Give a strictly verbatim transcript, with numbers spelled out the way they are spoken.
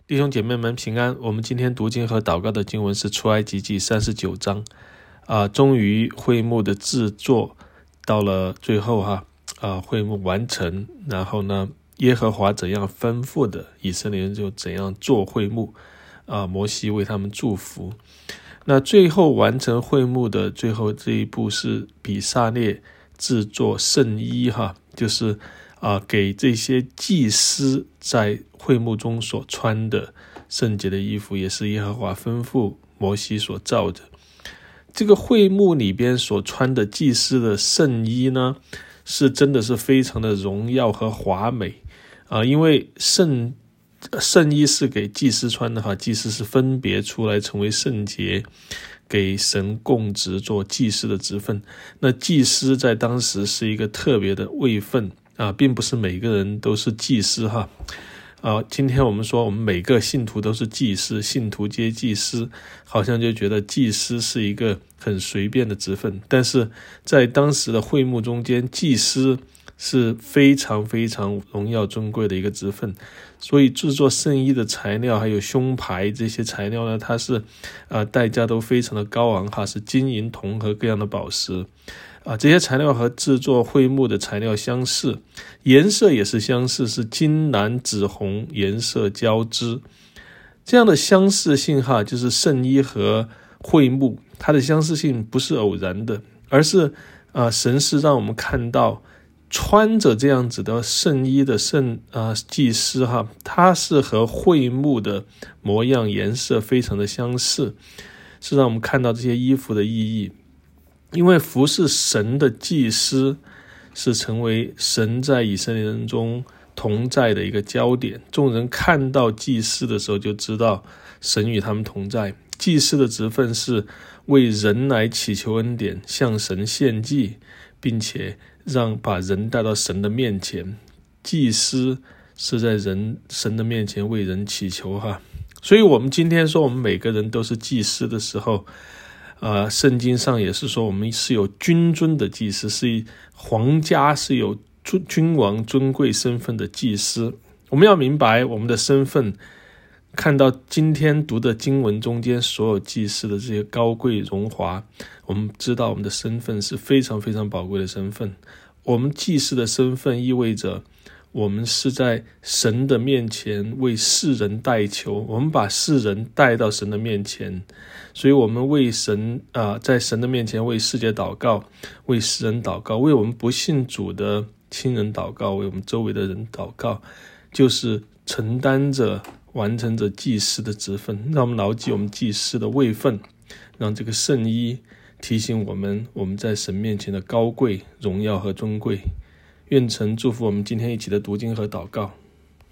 弟兄姐妹们平安。我们今天读经和祷告的经文是出埃及记三十九章啊，终于会幕的制作到了最后哈啊，会幕完成，然后呢，耶和华怎样吩咐的，以色列人就怎样做会幕啊，摩西为他们祝福。那最后完成会幕的最后这一步是比撒列制作圣衣哈，就是啊，给这些祭司在会幕中所穿的圣洁的衣服，也是耶和华吩咐摩西所造的。这个会幕里边所穿的祭司的圣衣呢，是真的是非常的荣耀和华美啊，因为圣圣衣是给祭司穿的哈，祭司是分别出来成为圣洁，给神供职做祭司的职分。那祭司在当时是一个特别的位分啊，并不是每个人都是祭司哈。啊，今天我们说我们每个信徒都是祭司，信徒皆祭司，好像就觉得祭司是一个很随便的职分，但是在当时的会幕中间，祭司是非常非常荣耀尊贵的一个职分，所以制作圣衣的材料还有胸牌这些材料呢，它是呃代价都非常的高昂哈，是金银铜和各样的宝石啊，这些材料和制作会幕的材料相似，颜色也是相似，是金蓝紫红颜色交织。这样的相似性哈，就是圣衣和会幕，它的相似性不是偶然的，而是啊，神是让我们看到穿着这样子的圣衣的圣啊祭司哈，他是和会幕的模样颜色非常的相似，是让我们看到这些衣服的意义。因为服侍神的祭司是成为神在以色列人中同在的一个焦点，众人看到祭司的时候就知道神与他们同在。祭司的职分是为人来祈求恩典，向神献祭，并且让把人带到神的面前。祭司是在人神的面前为人祈求哈，所以我们今天说我们每个人都是祭司的时候，呃，圣经上也是说我们是有君尊的祭司，是皇家是有君王尊贵身份的祭司。我们要明白我们的身份，看到今天读的经文中间所有祭司的这些高贵荣华，我们知道我们的身份是非常非常宝贵的身份。我们祭司的身份意味着我们是在神的面前为世人代求，我们把世人带到神的面前，所以我们为神啊、呃，在神的面前为世界祷告，为世人祷告，为我们不信主的亲人祷告，为我们周围的人祷告，就是承担着完成着祭司的职分。让我们牢记我们祭司的位分，让这个圣衣提醒我们我们在神面前的高贵、荣耀和尊贵。愿神祝福我们今天一起的读经和祷告。